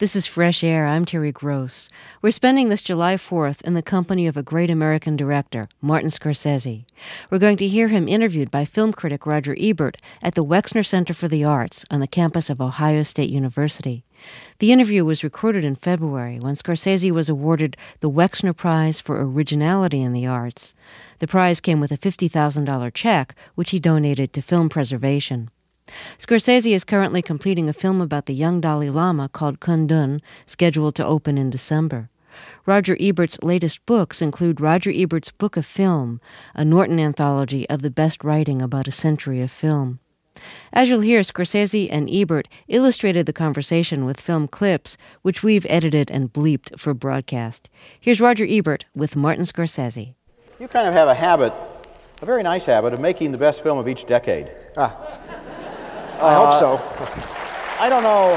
This is Fresh Air. I'm Terry Gross. We're spending this July 4th in the company of a great American director, Martin Scorsese. We're going to hear him interviewed by film critic Roger Ebert at the Wexner Center for the Arts on the campus of Ohio State University. The interview was recorded in February when Scorsese was awarded the Wexner Prize for Originality in the Arts. The prize came with a $50,000 check, which he donated to film preservation. Scorsese is currently completing a film about the young Dalai Lama called Kundun, scheduled to open in December. Roger Ebert's latest books include Roger Ebert's Book of Film, a Norton anthology of the best writing about a century of film. As you'll hear, Scorsese and Ebert illustrated the conversation with film clips, which we've edited and bleeped for broadcast. Here's Roger Ebert with Martin Scorsese. You kind of have a habit, a very nice habit, of making the best film of each decade. I hope so. I don't know.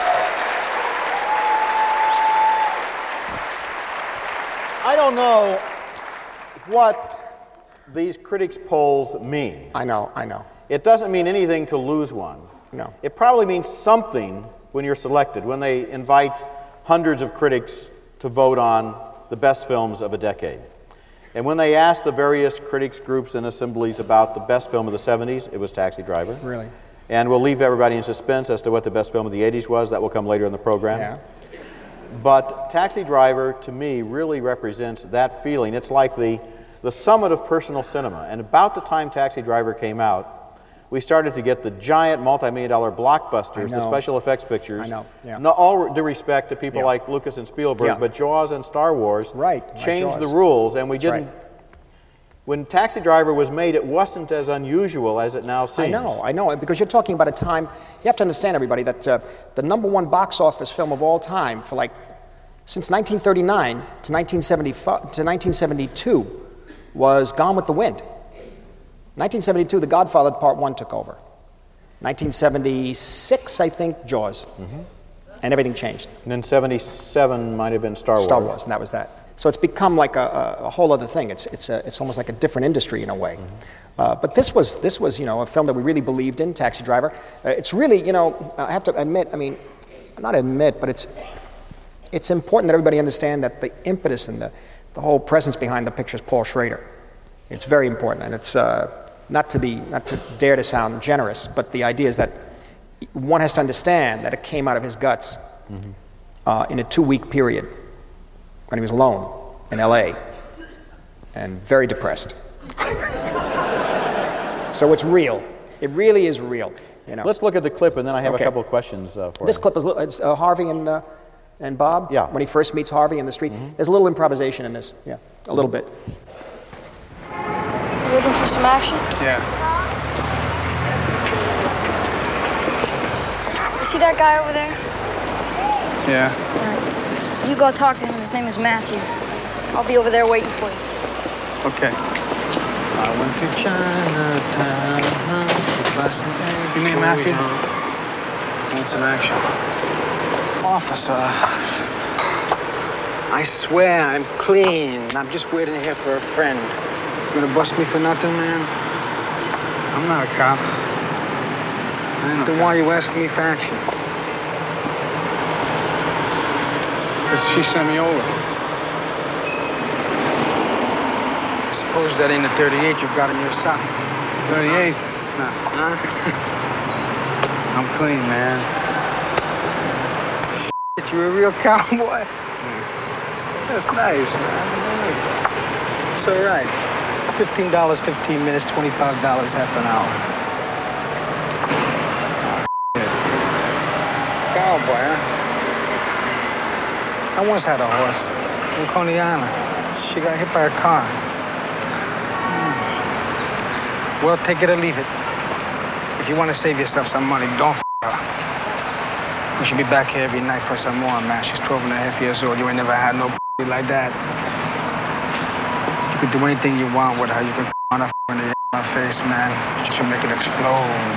I don't know what these critics' polls mean. I know. It doesn't mean anything to lose one. No. It probably means something when you're selected, when they invite hundreds of critics to vote on the best films of a decade. And when they asked the various critics groups and assemblies about the best film of the 70s, it was Taxi Driver. Really? And we'll leave everybody in suspense as to what the best film of the 80s was. That will come later in the program. Yeah. But Taxi Driver, to me, really represents that feeling. It's like the summit of personal cinema. And about the time Taxi Driver came out, we started to get the giant multi-million-dollar blockbusters, the special effects pictures. I know, yeah. No, all due respect to people like Lucas and Spielberg, but Jaws and Star Wars changed the rules, and we didn't. Right. When Taxi Driver was made, it wasn't as unusual as it now seems. I know, because you're talking about a time, you have to understand, everybody, that the number one box office film of all time for since 1939 to 1972 was Gone with the Wind. 1972, The Godfather Part 1 took over. 1976, I think, Jaws. Mm-hmm. And everything changed. And then 77 might have been Star Wars. Star Wars, and that was that. So it's become like a whole other thing. It's almost like a different industry in a way. Mm-hmm. But this was a film that we really believed in, Taxi Driver. It's really, I have to admit, but it's important that everybody understand that the impetus and the whole presence behind the picture is Paul Schrader. It's very important, and it's not to dare to sound generous, but the idea is that one has to understand that it came out of his guts in a 2-week period when he was alone in L.A. and very depressed. So it's real. It really is real. Let's look at the clip, and then I have a couple of questions for this clip is Harvey and Bob. Yeah. When he first meets Harvey in the street. Mm-hmm. There's a little improvisation in this. Yeah, a little bit. You looking for some action? Yeah. You see that guy over there? Yeah. All right. You go talk to him. His name is Matthew. I'll be over there waiting for you. Okay. I went to Chinatown. Your name Matthew? Want some action? Officer, I swear I'm clean. I'm just waiting here for a friend. You gonna bust me for nothing, man? I'm not a cop. Then why are you asking me for action? Because she sent me over. I suppose that ain't the 38 you've got in your sock. 38? Nah, huh? I'm clean, man. Shit, you a real cowboy? That's nice, man. It's all right. $15, 15 minutes, $25, half an hour. Cowboy, huh? I once had a horse in Coney Island. She got hit by a car. Well, take it or leave it. If you want to save yourself some money, don't her. You should be back here every night for some more, man. She's 12 and a half years old. You ain't never had no like that. You can do anything you want with her. You can on her in my face, man. Just to make it explode.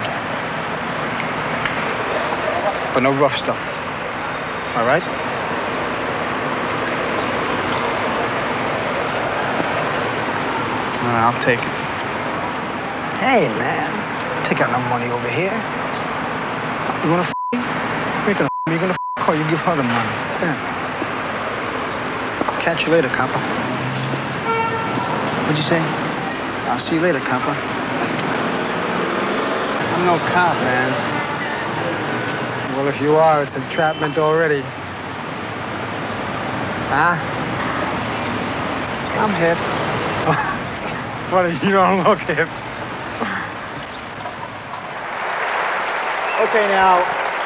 But no rough stuff. All right? I'll take it. Hey, man. Take out no money over here. You gonna f*** me? You gonna Oh, you give her the money. Yeah. Catch you later, copper. What'd you say? I'll see you later, copper. I'm no cop, man. Well, if you are, it's entrapment already. Huh? I'm hip. What if you don't look hip? Okay, now,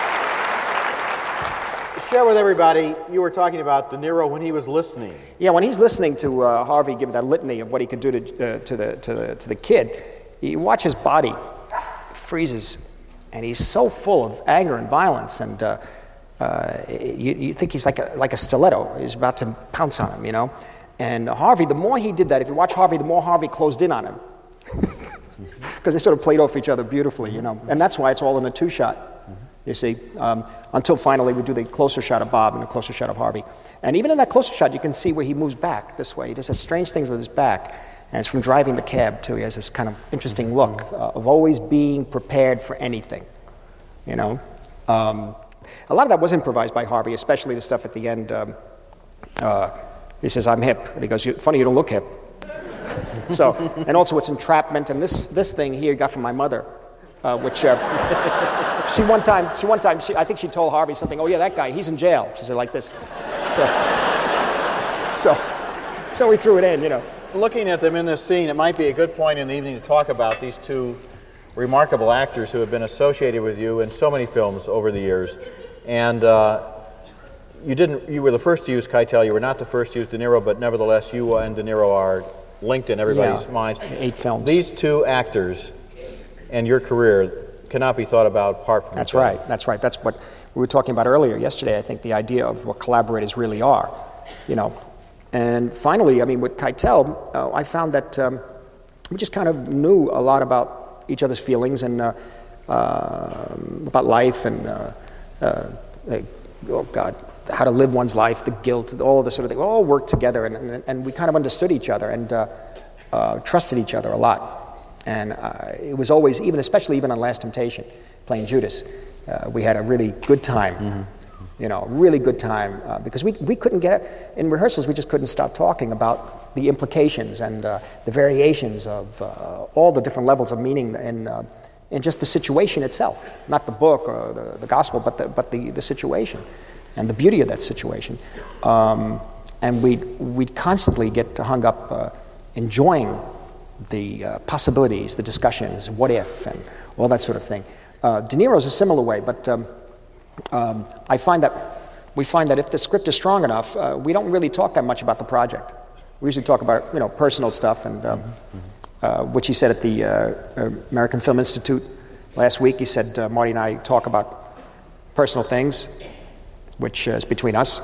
share with everybody, you were talking about De Niro when he was listening. Yeah, when he's listening to Harvey give that litany of what he could do to the kid, you watch his body freezes, and he's so full of anger and violence, and you think he's like a stiletto. He's about to pounce on him, you know. And Harvey, the more he did that, if you watch Harvey, the more Harvey closed in on him. Because they sort of played off each other beautifully, you know. And that's why it's all in a two-shot, you see, until finally we do the closer shot of Bob and the closer shot of Harvey. And even in that closer shot, you can see where he moves back this way. He does strange things with his back. And it's from driving the cab, too. He has this kind of interesting look of always being prepared for anything, you know. A lot of that was improvised by Harvey, especially the stuff at the end. He says, "I'm hip." And he goes, "Funny you don't look hip." So, and also it's entrapment, and this thing here got from my mother, which she one time, I think she told Harvey something. "Oh yeah, that guy, he's in jail." She said like this. So we threw it in, you know. Looking at them in this scene, it might be a good point in the evening to talk about these two remarkable actors who have been associated with you in so many films over the years. And you were the first to use Keitel. You were not the first to use De Niro, but nevertheless, you and De Niro are linked in everybody's minds. 8 films. These two actors and your career cannot be thought about apart from each other. That's right. That's what we were talking about earlier yesterday. I think the idea of what collaborators really are, you know. And finally, I mean, with Keitel, I found that we just kind of knew a lot about each other's feelings and about life and, how to live one's life, the guilt, all of this sort of thing. We all worked together, and we kind of understood each other and trusted each other a lot. And it was always, especially on Last Temptation, playing Judas, we had a really good time. Mm-hmm. You know, really good time, because we couldn't get it. In rehearsals, we just couldn't stop talking about the implications and the variations of all the different levels of meaning in just the situation itself. Not the book or the gospel, but the situation and the beauty of that situation. And we'd constantly get hung up enjoying the possibilities, the discussions, what if, and all that sort of thing. De Niro's a similar way, but we find that if the script is strong enough, we don't really talk that much about the project. We usually talk about personal stuff, and which he said at the American Film Institute last week. He said Marty and I talk about personal things, which is between us,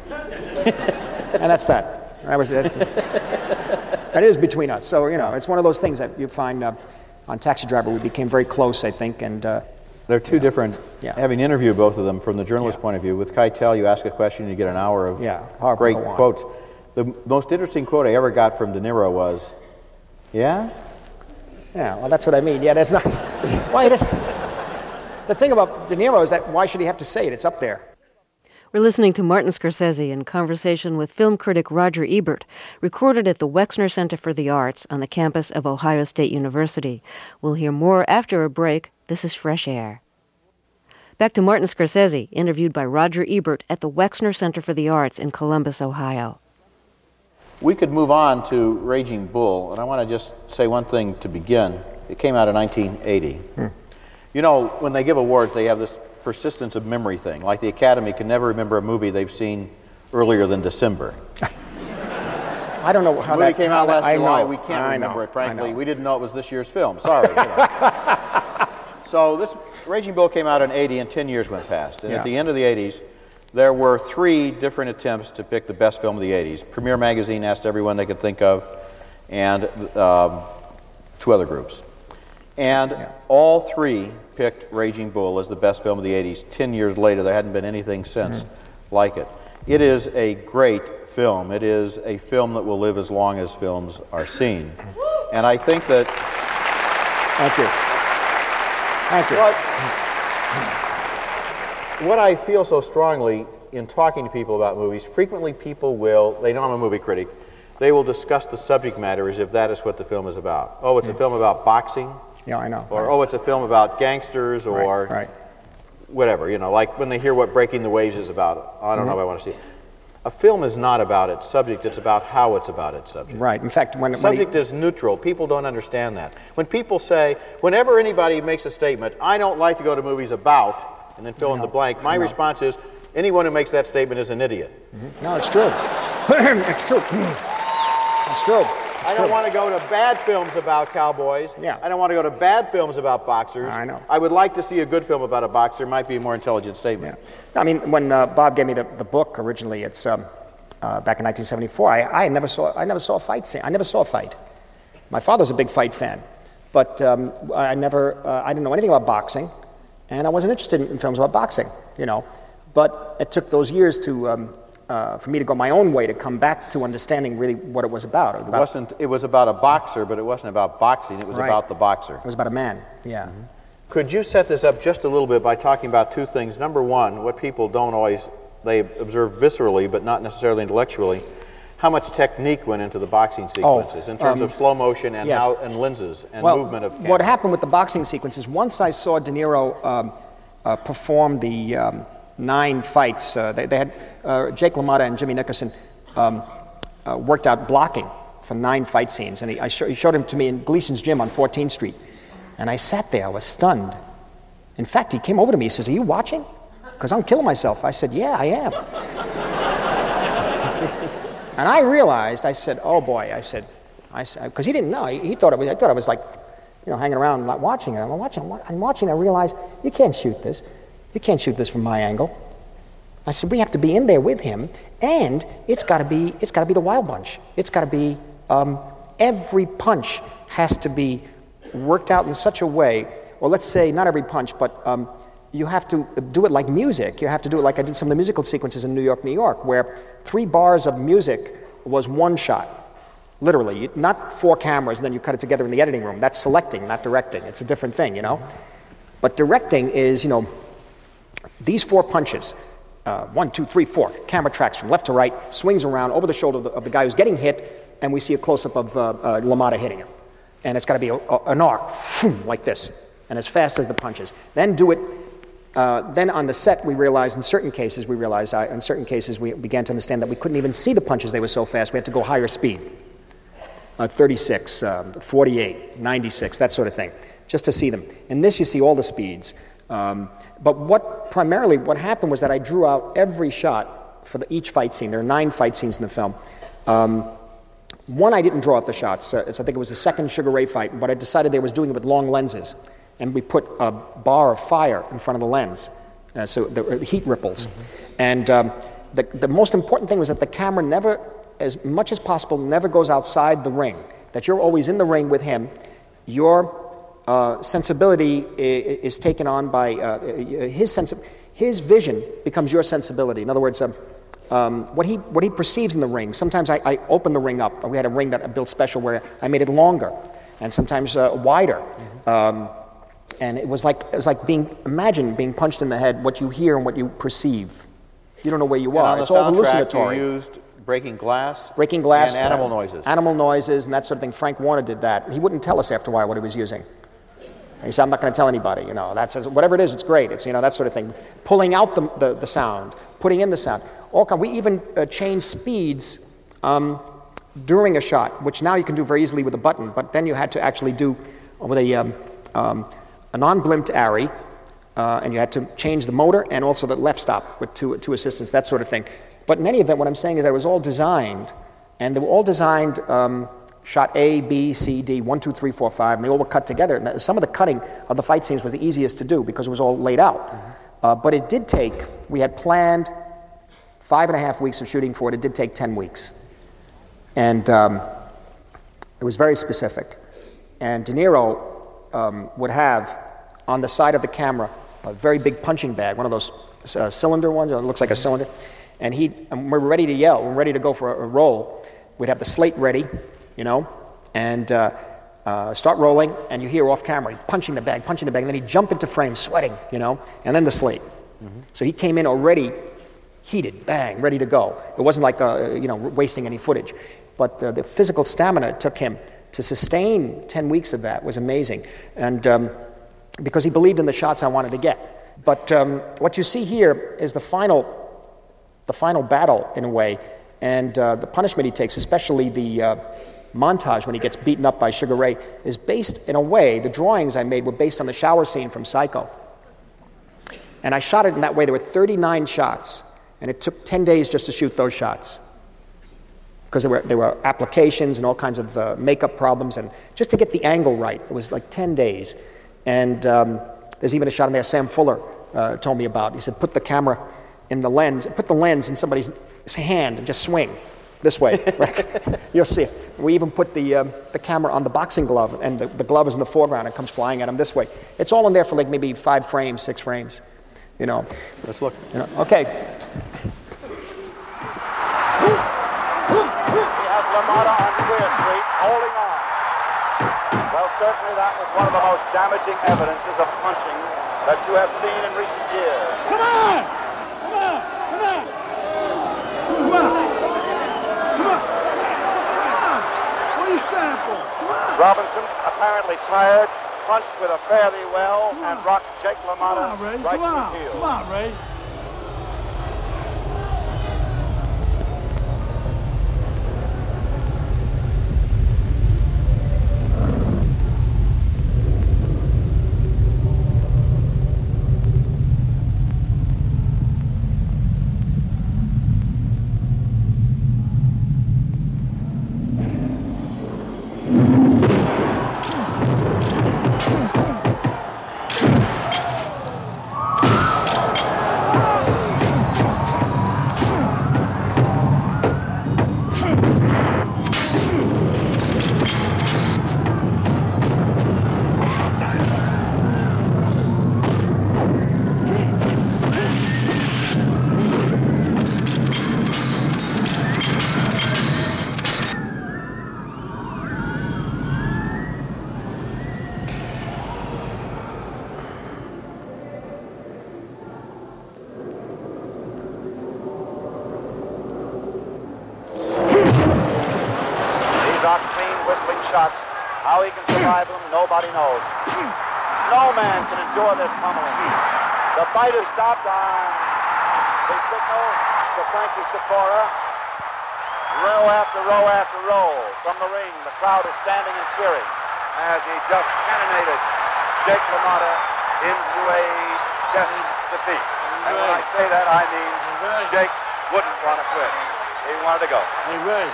and that's that. That was it. That is between us. So it's one of those things that you find on Taxi Driver. We became very close, I think, and. They're two different, having interviewed both of them from the journalist's point of view. With Keitel, you ask a question, you get an hour of great quotes. The most interesting quote I ever got from De Niro was, "Yeah? Yeah, well, that's what I mean. Yeah, that's not... Why it is, the thing about De Niro is that why should he have to say it? It's up there." We're listening to Martin Scorsese in conversation with film critic Roger Ebert, recorded at the Wexner Center for the Arts on the campus of Ohio State University. We'll hear more after a break. This is Fresh Air. Back to Martin Scorsese, interviewed by Roger Ebert at the Wexner Center for the Arts in Columbus, Ohio. We could move on to Raging Bull, and I want to just say one thing to begin. It came out in 1980. You know, when they give awards, they have this persistence of memory thing. Like the Academy can never remember a movie they've seen earlier than December. I don't know how that came out last July. Know. We can't remember it, frankly. We didn't know it was this year's film. Sorry. So this Raging Bull came out in 80, and 10 years went past. And at the end of the 80s, there were 3 different attempts to pick the best film of the 80s. Premiere Magazine asked everyone they could think of, and 2 other groups. And all 3 picked Raging Bull as the best film of the 80s. 10 years later, there hadn't been anything since like it. It is a great film. It is a film that will live as long as films are seen. And I think that... Thank you. Thank you. what I feel so strongly in talking to people about movies, frequently people will, they know I'm a movie critic, they will discuss the subject matter as if that is what the film is about. Oh, it's a film about boxing. Yeah, I know. Or, oh, it's a film about gangsters, or Right. whatever, you know, like when they hear what Breaking the Waves is about. I don't know if I want to see it. A film is not about its subject, it's about how it's about its subject. Right. In fact, when Subject is neutral. People don't understand that. When people say, whenever anybody makes a statement, I don't like to go to movies about, and then fill in the blank, my response is, anyone who makes that statement is an idiot. No, it's true. It's true. It's true. I don't want to go to bad films about cowboys. Yeah. I don't want to go to bad films about boxers. I know. I would like to see a good film about a boxer. Might be a more intelligent statement. Yeah. I mean, when Bob gave me the book originally, it's back in 1974. I never saw a fight scene. I never saw a fight. My father's a big fight fan, but I didn't know anything about boxing, and I wasn't interested in films about boxing. You know, but it took those years to. For me to go my own way to come back to understanding really what it was about. It was about a boxer, but it wasn't about boxing. It was about the boxer. It was about a man, yeah. Mm-hmm. Could you set this up just a little bit by talking about two things? Number one, what people don't always, they observe viscerally, but not necessarily intellectually, how much technique went into the boxing sequences in terms of slow motion and, yes. and lenses and well, movement of camera? What happened with the boxing sequences, once I saw De Niro perform the 9 fights. They had Jake LaMotta and Jimmy Nickerson worked out blocking for 9 fight scenes, and he showed him to me in Gleason's gym on 14th Street, and I sat there, I was stunned. In fact, he came over to me, he says, "Are you watching? Because I'm killing myself." I said, "Yeah, I am." And I realized, I said, "Oh boy," I said, because he didn't know. He thought I was like, hanging around not watching it. I'm watching. I realized you can't shoot this. You can't shoot this from my angle. I said, we have to be in there with him, and it's got to be the Wild Bunch. It's got to be every punch has to be worked out in such a way, or let's say not every punch, but you have to do it like music. You have to do it like I did some of the musical sequences in New York, where 3 bars of music was 1 shot, literally, not 4 cameras, and then you cut it together in the editing room. That's selecting, not directing. It's a different thing, But directing is, these 4 punches, 1, 2, 3, 4, camera tracks from left to right, swings around over the shoulder of the guy who's getting hit, and we see a close-up of LaMotta hitting him. And it's got to be an arc, like this, and as fast as the punches. Then do it, then on the set we realized, in certain cases we began to understand that we couldn't even see the punches, they were so fast, we had to go higher speed. 36, 48, 96, that sort of thing, just to see them. In this you see all the speeds. But what happened was that I drew out every shot for each fight scene. There are 9 fight scenes in the film. One, I didn't draw out the shots. I think it was the second Sugar Ray fight, but I decided they was doing it with long lenses. And we put a bar of fire in front of the lens, so the heat ripples. Mm-hmm. And the most important thing was that the camera never, as much as possible, never goes outside the ring, that you're always in the ring with him. Your sensibility is taken on by his vision becomes your sensibility. In other words, what he perceives in the ring. Sometimes I open the ring up. We had a ring that I built special where I made it longer, and sometimes wider. Mm-hmm. And it was like imagine being punched in the head. What you hear and what you perceive. You don't know where you are. It's all hallucinatory. You used Breaking Glass, and animal noises. Animal noises and that sort of thing. Frank Warner did that. He wouldn't tell us after a while what he was using. He said, "I'm not going to tell anybody. That's whatever it is. It's great. It's that sort of thing. Pulling out the sound, putting in the sound. We even changed speeds during a shot, which now you can do very easily with a button. But then you had to actually do with a non-blimped ARRI, and you had to change the motor and also the left stop with two assistants, that sort of thing. But in any event, what I'm saying is that it was all designed, and they were all designed. Shot A, B, C, D, 1, 2, 3, 4, 5, and they all were cut together. And some of the cutting of the fight scenes was the easiest to do because it was all laid out. Mm-hmm. But it did take, we had planned 5.5 weeks of shooting for it. It did take 10 weeks. And it was very specific. And De Niro would have on the side of the camera a very big punching bag, one of those cylinder ones, it looks like a cylinder. And we're ready to yell, we're ready to go for a roll. We'd have the slate ready, and start rolling, and you hear off camera, punching the bag, and then he'd jump into frame, sweating, and then the slate. So he came in already heated, bang, ready to go. It wasn't like wasting any footage. But the physical stamina it took him to sustain 10 weeks of that was amazing. And because he believed in the shots I wanted to get. But what you see here is the final battle, in a way, and the punishment he takes, especially the montage when he gets beaten up by Sugar Ray, is based, in a way, the drawings I made were based on the shower scene from Psycho. And I shot it in that way. There were 39 shots, and it took 10 days just to shoot those shots. Because there were applications and all kinds of makeup problems, and just to get the angle right, it was like 10 days. And there's even a shot in there Sam Fuller told me about. He said, put the camera in the lens, put the lens in somebody's hand and just swing this way. Right? You'll see it. We even put the camera on the boxing glove, and the glove is in the foreground and comes flying at him this way. It's all in there for like maybe 5 frames, 6 frames. Let's look. Okay. LaMotta on Queer Street, holding on. Well, certainly that was one of the most damaging evidences of punching that you have seen in recent years. Come on! Come on! Come on! Come on! Come on! What are you standing for? Come on! Robinson, apparently tired, punched with a fairly well and rocked Jake LaMotta right to the heel. Come on, Ray. How he can survive them, nobody knows. No man can endure this pummeling. The fight has stopped on the signal to Frankie Sikora. Row after row after row from the ring. The crowd is standing and cheering as he just cannonaded Jake LaMotta into a death defeat. And when I say that, I mean Jake wouldn't want to quit. He wanted to go. Hey, Ray.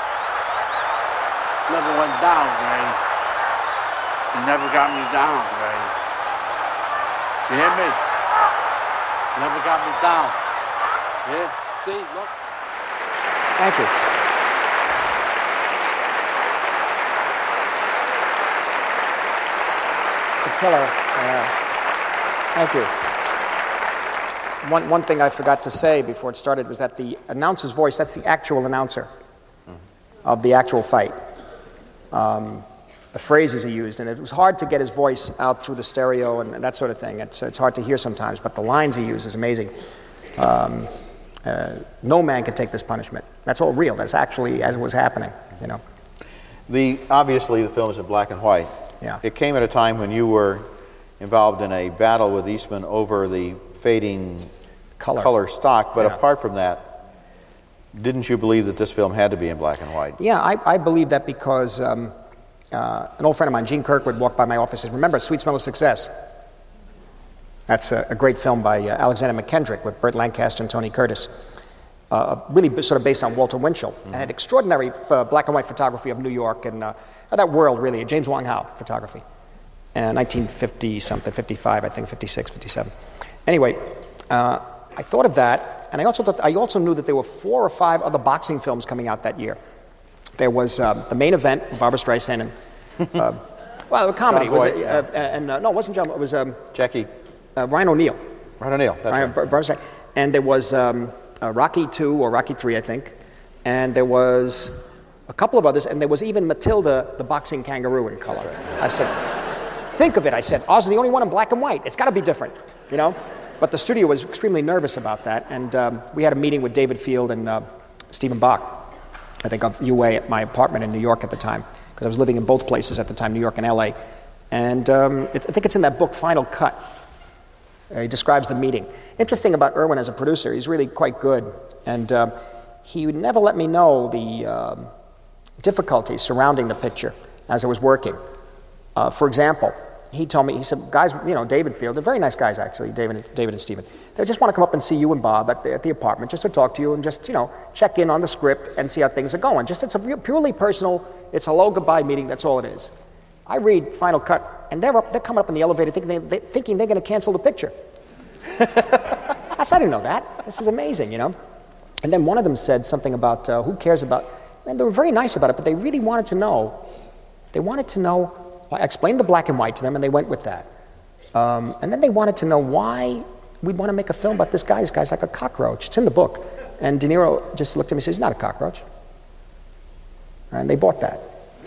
Never went down, Ray. You never got me down, Ray. You hear me? Never got me down. Yeah? See? Look. Thank you. It's a killer. Thank you. One thing I forgot to say before it started was that the announcer's voice, that's the actual announcer of the actual fight. The phrases he used, and it was hard to get his voice out through the stereo and that sort of thing. It's hard to hear sometimes, but the lines he used is amazing. No man can take this punishment. That's all real. That's actually as it was happening, you know. Obviously, the film is in black and white. Yeah. It came at a time when you were involved in a battle with Eastman over the fading color stock, but apart from that, didn't you believe that this film had to be in black and white? Yeah, I believe that because an old friend of mine, Gene Kirkwood, walked by my office and remember Sweet Smell of Success? That's a great film by Alexander McKendrick with Burt Lancaster and Tony Curtis. Really sort of based on Walter Winchell. And had extraordinary black and white photography of New York and that world, really, James Wong Howe photography. 1950-something, 55, I think, 56, 57. Anyway, I thought of that. And I also knew that there were 4 or 5 other boxing films coming out that year. There was The Main Event, Barbra Streisand, and well, a comedy. John Voight, no, it wasn't John. It was Jackie. Ryan O'Neal. Ryan O'Neal. That's right. And there was Rocky II or Rocky III, I think. And there was a couple of others. And there was even Matilda, the boxing kangaroo, in color. I said, think of it. I said, Oz is the only one in black and white. It's got to be different, you know. But the studio was extremely nervous about that, and we had a meeting with David Field and Stephen Bach, I think of UA, at my apartment in New York at the time, because I was living in both places at the time, New York and LA. And I think it's in that book, Final Cut. He describes the meeting. Interesting about Irwin as a producer, he's really quite good. And he would never let me know the difficulties surrounding the picture as I was working. For example, he told me, he said, guys, David Field, they're very nice guys actually, David and Stephen. They just want to come up and see you and Bob at the apartment just to talk to you and just, check in on the script and see how things are going. Just, it's a purely personal, it's a hello, goodbye meeting, that's all it is. I read Final Cut, and they're coming up in the elevator thinking they're going to cancel the picture. I didn't know that. This is amazing, And then one of them said something about who cares about, and they were very nice about it, but they really wanted to know. I explained the black and white to them, and they went with that. And then they wanted to know why we'd want to make a film about this guy. This guy's like a cockroach. It's in the book. And De Niro just looked at me and said, he's not a cockroach. And they bought that.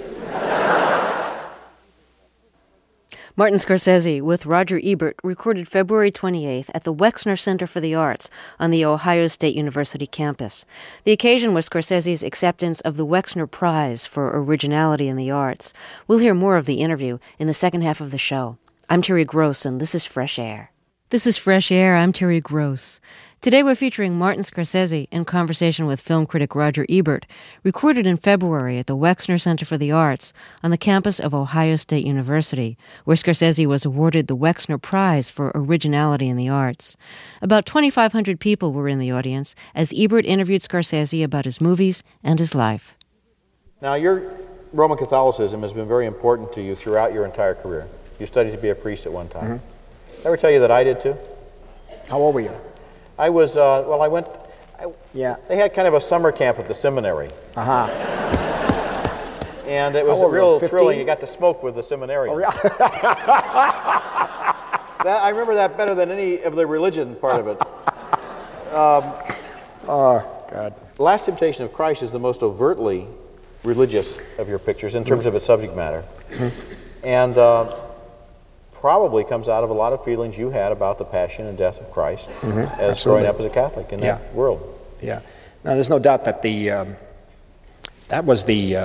Martin Scorsese with Roger Ebert recorded February 28th at the Wexner Center for the Arts on the Ohio State University campus. The occasion was Scorsese's acceptance of the Wexner Prize for Originality in the Arts. We'll hear more of the interview in the second half of the show. I'm Terry Gross, and this is Fresh Air. This is Fresh Air. I'm Terry Gross. Today we're featuring Martin Scorsese in conversation with film critic Roger Ebert, recorded in February at the Wexner Center for the Arts on the campus of Ohio State University, where Scorsese was awarded the Wexner Prize for Originality in the Arts. About 2,500 people were in the audience as Ebert interviewed Scorsese about his movies and his life. Now, your Roman Catholicism has been very important to you throughout your entire career. You studied to be a priest at one time. Mm-hmm. Did I ever tell you that I did too? How old were you? I was, Yeah. They had kind of a summer camp at the seminary. Uh-huh. And it was real thrilling. You got to smoke with the seminarians. Oh, yeah. I remember that better than any of the religion part of it. Oh, God. Last Temptation of Christ is the most overtly religious of your pictures in terms of its subject matter. And probably comes out of a lot of feelings you had about the passion and death of Christ as growing up as a Catholic in that world. Yeah. Now, there's no doubt that that was the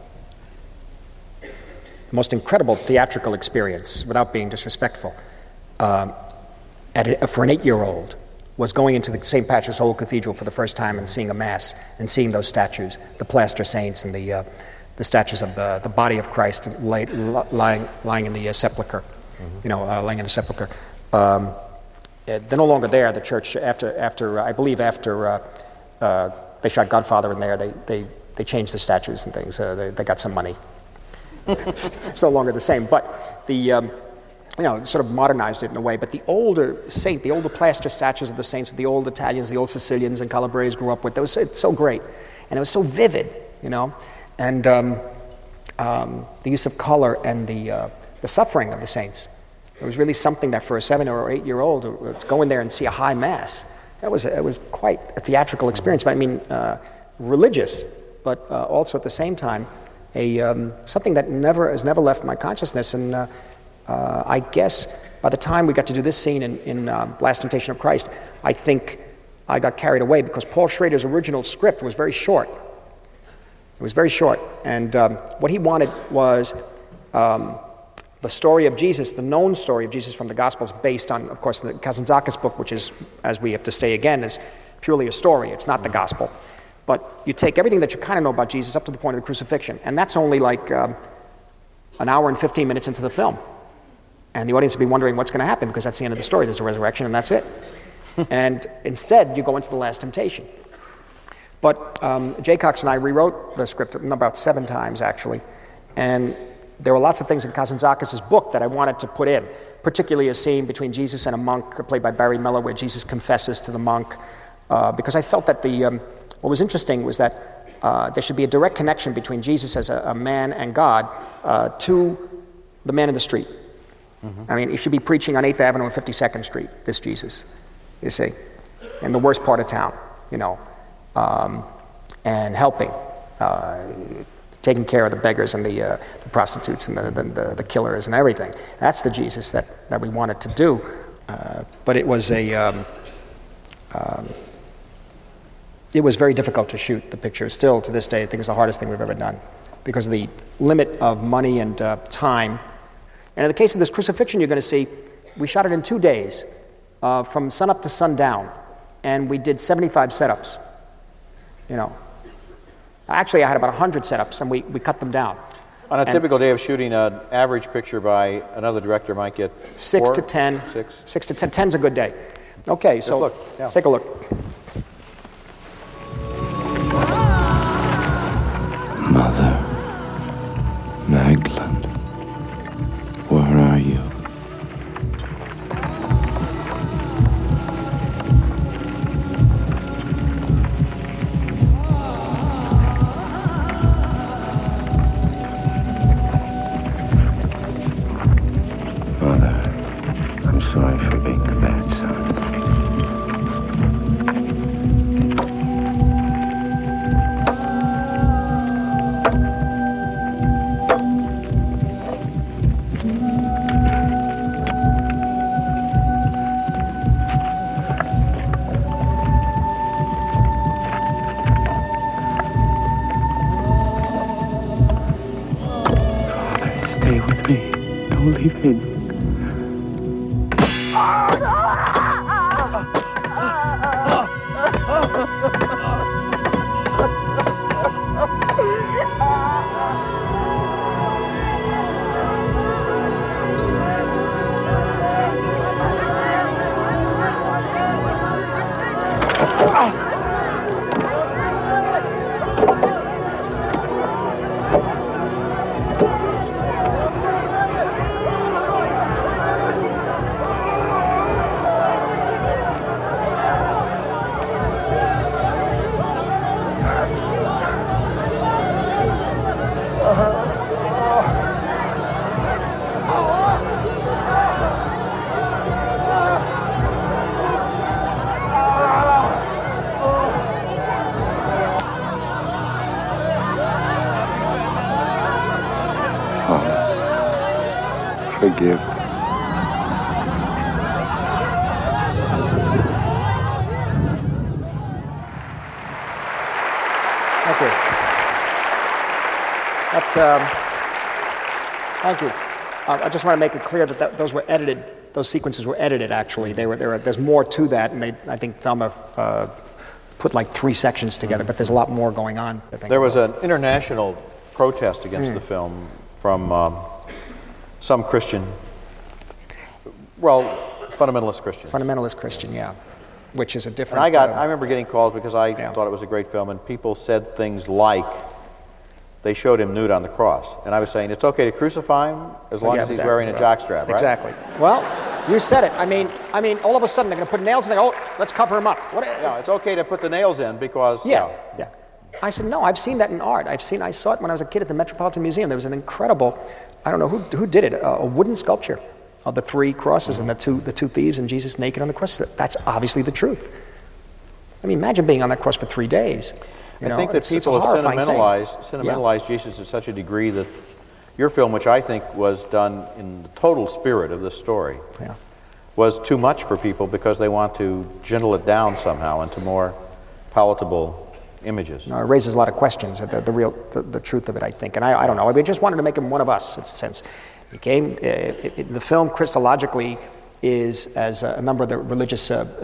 most incredible theatrical experience, without being disrespectful, for an 8-year-old, was going into the St. Patrick's Old Cathedral for the first time and seeing a Mass and seeing those statues, the plaster saints and the statues of the body of Christ lying in the sepulcher. Laying in the sepulcher. They're no longer there. The church, after they shot Godfather in there, they changed the statues and things. They got some money. It's no longer the same, but sort of modernized it in a way. But the older plaster statues of the saints, the old Italians, the old Sicilians and Calabrese grew up with, it's so great, and it was so vivid, and the use of color and the suffering of the saints. It was really something that for a 7 or 8 year old to go in there and see a high Mass, it was quite a theatrical experience. But I mean, religious, but also at the same time, something that has never left my consciousness. And I guess by the time we got to do this scene in Last Temptation of Christ, I think I got carried away because Paul Schrader's original script was very short. It was very short, and what he wanted was the story of Jesus, the known story of Jesus from the Gospels, based on, of course, the Kazantzakis book, which is, as we have to say again, is purely a story. It's not the Gospel. But you take everything that you kind of know about Jesus up to the point of the crucifixion, and that's only like an hour and 15 minutes into the film. And the audience will be wondering what's going to happen, because that's the end of the story. There's a resurrection, and that's it. And instead, you go into the Last Temptation. But Jay Cox and I rewrote the script about 7 times, actually. And there were lots of things in Kazantzakis' book that I wanted to put in, particularly a scene between Jesus and a monk, played by Barry Miller, where Jesus confesses to the monk. Because I felt that what was interesting was that there should be a direct connection between Jesus as a man and God to the man in the street. I mean, he should be preaching on 8th Avenue and 52nd Street, this Jesus, you see, in the worst part of town, and helping, taking care of the beggars and the prostitutes and the killers and everything. That's the Jesus that we wanted to do. But it was it was very difficult to shoot the picture. Still, to this day, I think it's the hardest thing we've ever done because of the limit of money and time. And in the case of this crucifixion you're going to see, we shot it in 2 days, from sunup to sundown, and we did 75 setups. You know, actually, I had about 100 setups, and we cut them down. On a typical day of shooting, an average picture by another director might get 6 to 10. 6 to 10. 10's a good day. Okay, so look. Yeah. let's take a look. Mother, Magdalene, where are you? Mother, I'm sorry for being the bad son. Father, stay with me. Don't leave me. Forgive. Thank you. Thank you. I just want to make it clear that those were edited. Those sequences were edited. Actually, there's more to that, and I think Thelma put like 3 sections together. But there's a lot more going on. There was an international protest against the film from some Christian, fundamentalist Christians. Fundamentalist Christian, yeah, which is a different. And I remember getting calls because I thought it was a great film, and people said things like, they showed him nude on the cross, and I was saying it's okay to crucify him as long as he's wearing a jockstrap, right? Exactly. Well, you said it. I mean, all of a sudden they're going to put nails in there. Oh, let's cover him up. No, it's okay to put the nails in because. Yeah. I said no. I've seen that in art. I saw it when I was a kid at the Metropolitan Museum. There was an incredible, I don't know who did it, a wooden sculpture of the 3 crosses and the two thieves and Jesus naked on the cross. That's obviously the truth. I mean, imagine being on that cross for 3 days. I think that people have sentimentalized Jesus to such a degree that your film, which I think was done in the total spirit of this story, was too much for people because they want to gentle it down somehow into more palatable images. No, it raises a lot of questions, the truth of it, I think. And I don't know. We just wanted to make him one of us, in a sense. He came, the film Christologically is, as a number of the religious,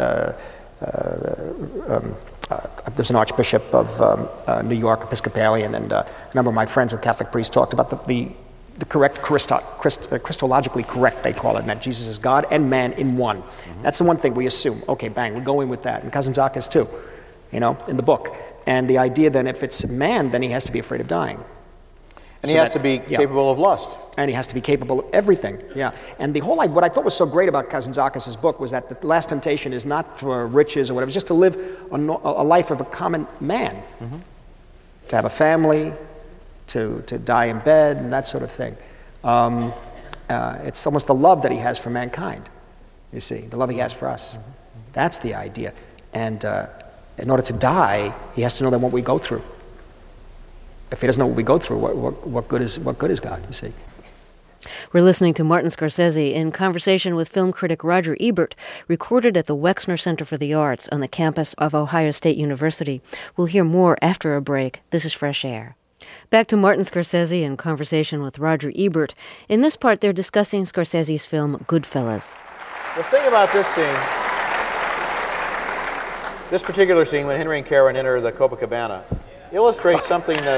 there's an Archbishop of New York, Episcopalian, and a number of my friends who are Catholic priests talked about the correct, Christologically correct, they call it, and that Jesus is God and man in one. Mm-hmm. That's the one thing we assume. Okay, bang, we go in with that. And Kazantzakis too, in the book. And the idea then, if it's man, then he has to be afraid of dying. And he has to be capable of lust. And he has to be capable of everything, And the whole, what I thought was so great about Kazantzakis' book was that the last temptation is not for riches or whatever, it's just to live a life of a common man. Mm-hmm. To have a family, to die in bed, and that sort of thing. It's almost the love that he has for mankind, you see, the love he has for us. Mm-hmm. That's the idea. And in order to die, he has to know that what we go through. If he doesn't know what we go through, what good is God, you see? We're listening to Martin Scorsese in conversation with film critic Roger Ebert, recorded at the Wexner Center for the Arts on the campus of Ohio State University. We'll hear more after a break. This is Fresh Air. Back to Martin Scorsese in conversation with Roger Ebert. In this part, they're discussing Scorsese's film Goodfellas. The thing about this scene, this particular scene, when Henry and Karen enter the Copacabana, illustrates something that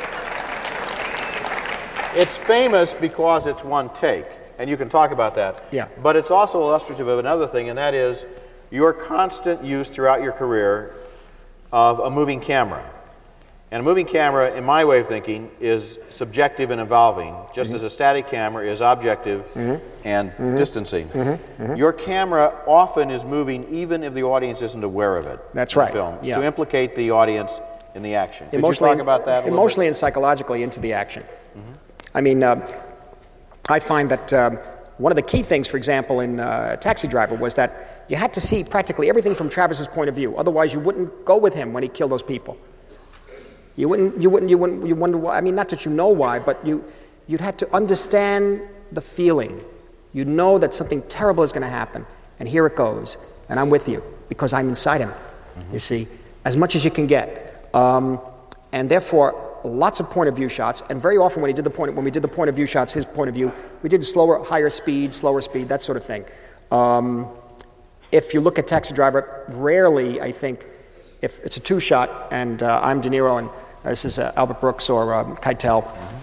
it's famous because it's one take, and you can talk about that. Yeah. But it's also illustrative of another thing, and that is your constant use throughout your career of a moving camera. And a moving camera, in my way of thinking, is subjective and evolving, just as a static camera is objective and distancing. Your camera often is moving even if the audience isn't aware of it. That's in right. the film, Yeah. to implicate the audience in the action. Could you talk about that a little emotionally bit? and psychologically into the action. I mean, I find that one of the key things, for example, in Taxi Driver was that you had to see practically everything from Travis's point of view. Otherwise, you wouldn't go with him when he killed those people. You wonder why. I mean, not that you know why, but you'd have to understand the feeling. You know that something terrible is going to happen, and here it goes, and I'm with you because I'm inside him. You see, as much as you can get, and therefore lots of point of view shots. And very often when we did the point of view shots, his point of view, we did slower speed, that sort of thing. If you look at Taxi Driver, rarely, I think, if it's a two-shot and I'm De Niro and this is Albert Brooks or Keitel,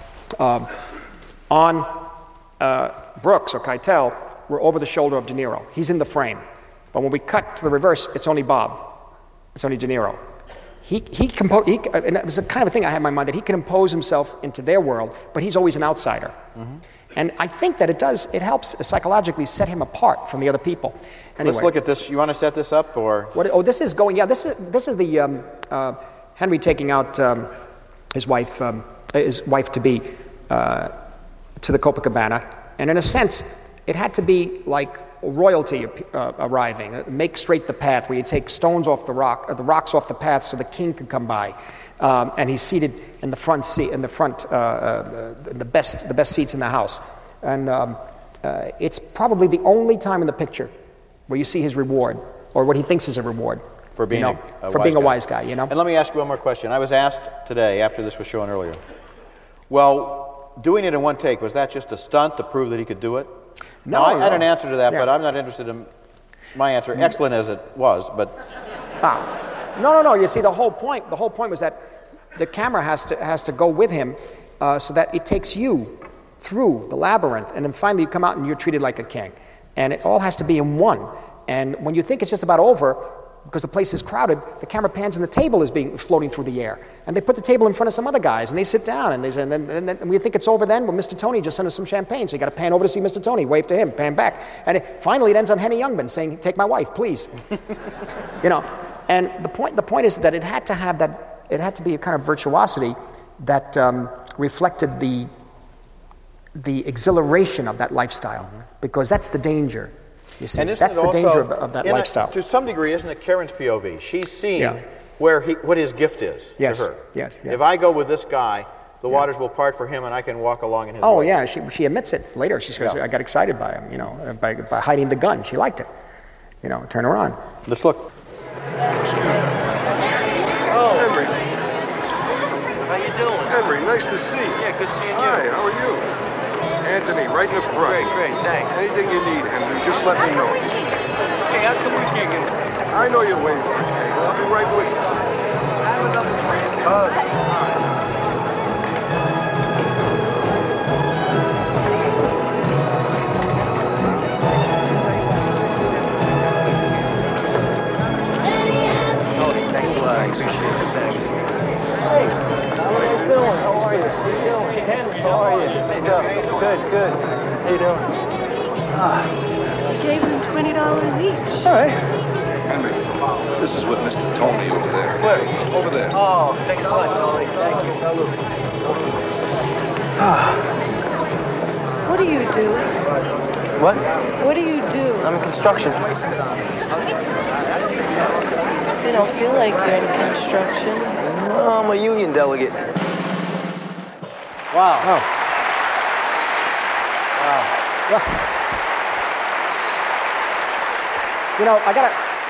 on Brooks or Keitel, we're over the shoulder of De Niro. He's in the frame. But when we cut to the reverse, it's only Bob. It's only De Niro. And it was the kind of a thing I had in my mind, that he can impose himself into their world, but he's always an outsider. And I think that it helps psychologically set him apart from the other people. Anyway, Let's look at this. You want to set this up, or? This is the Henry taking out his wife to be to the Copacabana, and in a sense, it had to be like royalty arriving. Make straight the path, where you take stones off the rocks off the path, so the king could come by, and he's seated in the front seat, the best seats in the house, and it's probably the only time in the picture where you see his reward, or what he thinks is a reward. For being a wise guy, you know. And let me ask you one more question. I was asked today, after this was shown earlier, well, doing it in one take, was that just a stunt to prove that he could do it? No, I had an answer to that, Yeah. but I'm not interested in my answer, excellent as it was, but... No. You see, the whole point was that the camera has to go with him so that it takes you through the labyrinth, and then finally you come out and you're treated like a king. And it all has to be in one. And when you think it's just about over, because the place is crowded, the camera pans and the table is floating through the air. And they put the table in front of some other guys, and they sit down, and then we think it's over then. Well, Mr. Tony just sent us some champagne, so you got to pan over to see Mr. Tony, wave to him, pan back. And finally it ends on Henny Youngman saying, "Take my wife, please." You know, and the point is that it had to be a kind of virtuosity that reflected the exhilaration of that lifestyle, because that's the danger. You see, that's the danger of that lifestyle. To some degree, isn't it Karen's POV? She's seeing what his gift is to her. Yes. If I go with this guy, the waters will part for him, and I can walk along in his way. Oh yeah, she admits it later. She says, "I got excited by him, by hiding the gun. She liked it. Turn her on." Let's look. Excuse me. Oh, Henry. How you doing? Henry, nice to see you. Yeah, good seeing you. Hi, how are you? Anthony, right in the front. Great, thanks. Anything you need, Henry, just let me know. Hey, how come we can't get... I know you're waiting for a table. I'll be right with you. I have another drink. Thanks a lot. I appreciate it. Thanks. Hey, how are you doing? How are you? Hey, Henry, how are you? What's up? Good. How you doing? You gave them $20 each. All right. Henry, this is what Mr. Tony over there. Where? Over there. Oh, thanks a lot, Tony. Thank you. Salute. What do you do? What? What do you do? I'm in construction. You don't feel like you're in construction. No, I'm a union delegate. Wow. Oh. You know, I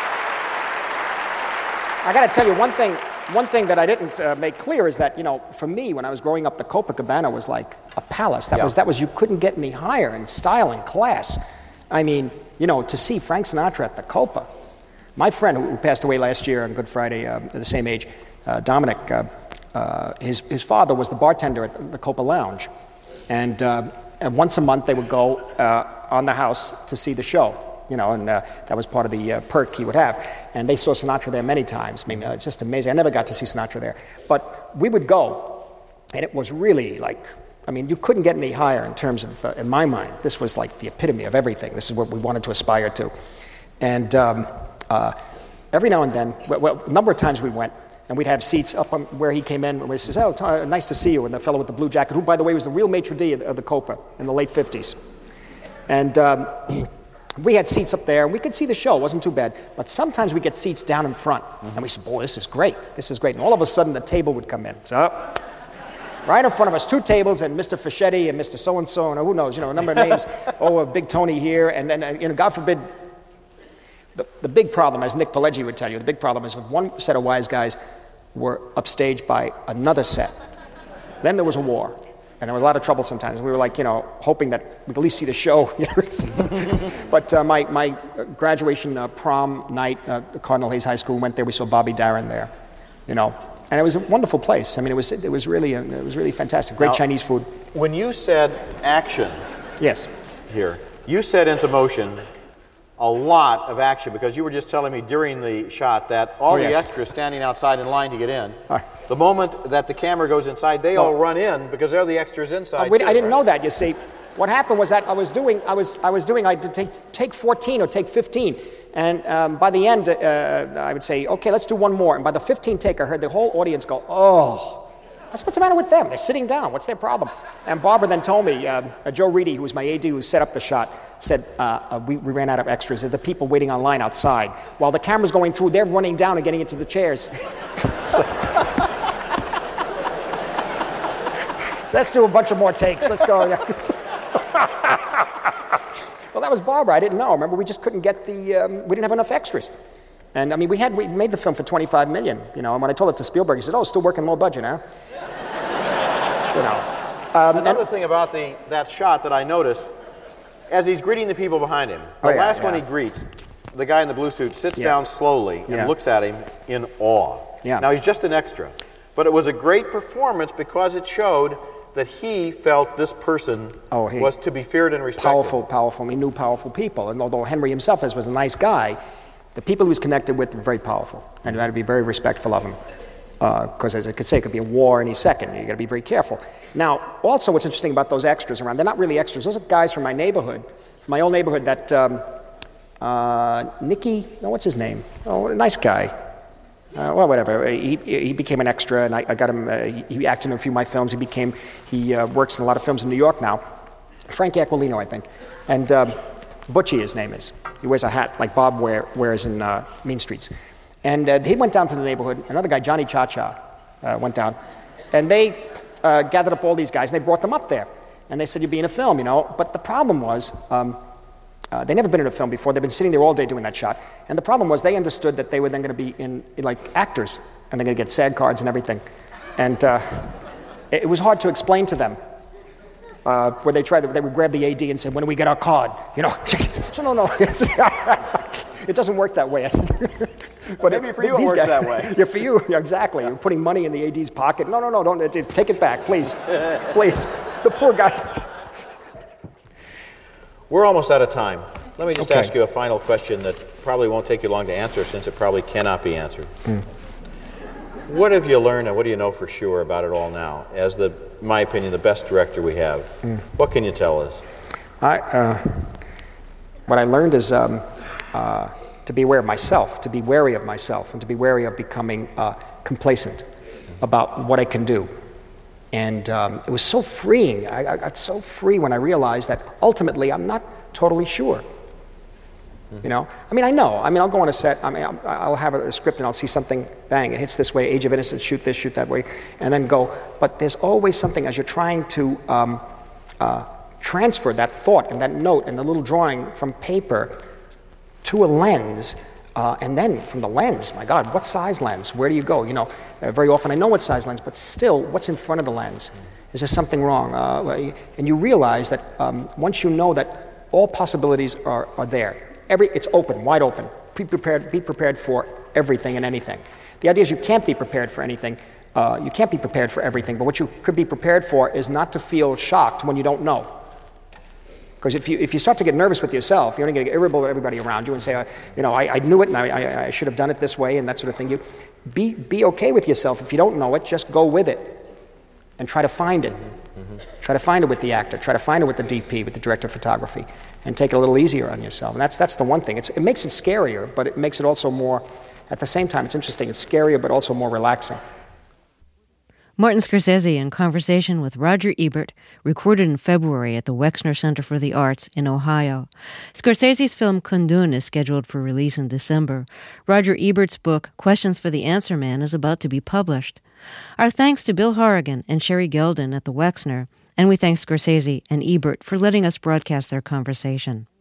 gotta tell you one thing that I didn't make clear is that, you know, for me, when I was growing up, the Copacabana was like a palace. That was you couldn't get any higher in style and class. I mean, you know, to see Frank Sinatra at the Copa. My friend who passed away last year on Good Friday, at the same age, Dominic, his father was the bartender at the Copa Lounge. And once a month they would go on the house to see the show. You know, and that was part of the perk he would have. And they saw Sinatra there many times. I mean, it's just amazing. I never got to see Sinatra there. But we would go, and it was really like, I mean, you couldn't get any higher in terms of, in my mind, this was like the epitome of everything. This is what we wanted to aspire to. And every now and then, well, a number of times we went, and we'd have seats up on where he came in, and we says, "Oh, nice to see you," and the fellow with the blue jacket, who, by the way, was the real maitre d' of the Copa in the late 50s. And we had seats up there, and we could see the show. It wasn't too bad. But sometimes we get seats down in front. And we said, boy, this is great. This is great. And all of a sudden, the table would come in. So, right in front of us, 2 tables, and Mr. Fischetti and Mr. So-and-so, and who knows, you know, a number of names. Big Tony here. And then, you know, God forbid, the big problem, as Nick Pileggi would tell you, the big problem is if one set of wise guys were upstaged by another set, then there was a war. And there was a lot of trouble sometimes. We were like, you know, hoping that we could at least see the show. But my graduation prom night, Cardinal Hayes High School, went there. We saw Bobby Darin there, you know. And it was a wonderful place. I mean, it was really fantastic. Great Chinese food. When you said action, yes, here, you set into motion a lot of action, because you were just telling me during the shot that all the extras standing outside in line to get in, the moment that the camera goes inside, they all run in because they're the extras inside. I didn't know that. You see, what happened was that I did take 14 or take 15, and by the end I would say, okay, let's do one more. And by the 15th take, I heard the whole audience go, "Oh, what's the matter with them? They're sitting down. What's their problem?" And Barbara then told me, Joe Reedy, who was my AD who set up the shot, said, we ran out of extras. There's the people waiting online outside. While the camera's going through, they're running down and getting into the chairs. So let's do a bunch of more takes. Let's go. Well, that was Barbara. I didn't know. Remember, we just couldn't get we didn't have enough extras. And I mean, we made the film for $25 million, you know, and when I told it to Spielberg, he said, "Oh, still working low budget, huh?" You know. Another thing about that shot that I noticed, as he's greeting the people behind him, the last one he greets, the guy in the blue suit sits down slowly and looks at him in awe. Yeah. Now, he's just an extra, but it was a great performance because it showed that he felt this person was to be feared and respected. Powerful. He knew powerful people. And although Henry himself was a nice guy, the people he was connected with were very powerful. And you had to be very respectful of him. Because, as I could say, it could be a war any second. You've got to be very careful. Now, also what's interesting about those extras around, they're not really extras. Those are guys from my neighborhood, from my old neighborhood that, Nicky, what's his name? Oh, a nice guy. Well, whatever. He became an extra, and I got him. He acted in a few of my films. He works in a lot of films in New York now. Frank Aquilino, I think, and Butchie, his name is. He wears a hat like Bob wears in Mean Streets. And he went down to the neighborhood. Another guy, Johnny Cha-Cha, went down, and they gathered up all these guys, and they brought them up there, and they said, "You'll be in a film, you know." But the problem was. They'd never been in a film before. They'd been sitting there all day doing that shot. And the problem was they understood that they were then going to be in like actors, and they're going to get SAG cards and everything. And it was hard to explain to them. Where they would grab the AD and say, "When do we get our card?" You know, so no. It doesn't work that way. But maybe for you it works that way. Yeah, for you, exactly. You're putting money in the AD's pocket. No, don't take it back, please. Please. The poor guy. We're almost out of time. Let me just ask you a final question that probably won't take you long to answer, since it probably cannot be answered. What have you learned, and what do you know for sure about it all now? As in my opinion, the best director we have. What can you tell us? What I learned is to be aware of myself, to be wary of myself, and to be wary of becoming complacent about what I can do. And it was so freeing. I got so free when I realized that ultimately I'm not totally sure. You know? I mean, I know. I mean, I'll go on a set. I mean, I'll have a script and I'll see something, bang, it hits this way, Age of Innocence, shoot this, shoot that way, and then go. But there's always something as you're trying to transfer that thought and that note and the little drawing from paper to a lens, and then from the lens, my God, what size lens? Where do you go? Very often I know what size lens, but still, what's in front of the lens? Is there something wrong? And you realize that once you know that all possibilities are there, it's open, wide open. Be prepared for everything and anything. The idea is you can't be prepared for anything. You can't be prepared for everything, but what you could be prepared for is not to feel shocked when you don't know. Because if you start to get nervous with yourself, you're only going to get irritable with everybody around you and say, I knew it and I should have done it this way and that sort of thing. You be okay with yourself. If you don't know it, just go with it and try to find it. Mm-hmm. Try to find it with the actor. Try to find it with the DP, with the director of photography, and take it a little easier on yourself. And that's the one thing. It makes it scarier, but it makes it also more, at the same time, it's interesting. It's scarier, but also more relaxing. Martin Scorsese in conversation with Roger Ebert, recorded in February at the Wexner Center for the Arts in Ohio. Scorsese's film Kundun is scheduled for release in December. Roger Ebert's book, Questions for the Answer Man, is about to be published. Our thanks to Bill Horrigan and Sherry Gelden at the Wexner, and we thank Scorsese and Ebert for letting us broadcast their conversation.